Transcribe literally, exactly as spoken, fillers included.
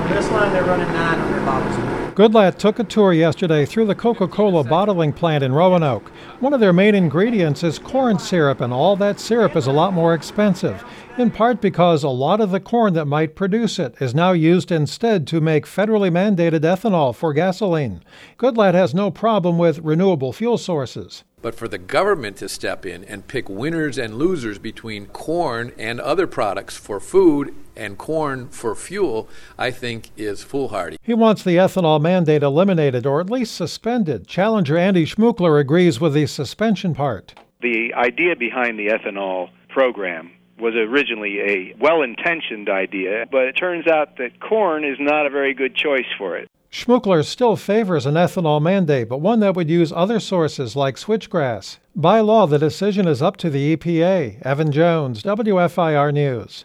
This line, they're running nine on their bottles. Goodlatte took a tour yesterday through the Coca-Cola bottling plant in Roanoke. One of their main ingredients is corn syrup, and all that syrup is a lot more expensive, in part because a lot of the corn that might produce it is now used instead to make federally mandated ethanol for gasoline. Goodlatte has no problem with renewable fuel sources. But for the government to step in and pick winners and losers between corn and other products for food and corn for fuel, I think is foolhardy. He wants the ethanol mandate eliminated or at least suspended. Challenger Andy Schmookler agrees with the suspension part. The idea behind the ethanol program was originally a well-intentioned idea, but it turns out that corn is not a very good choice for it. Schmookler still favors an ethanol mandate, but one that would use other sources like switchgrass. By law, the decision is up to the E P A. Evan Jones, W F I R News.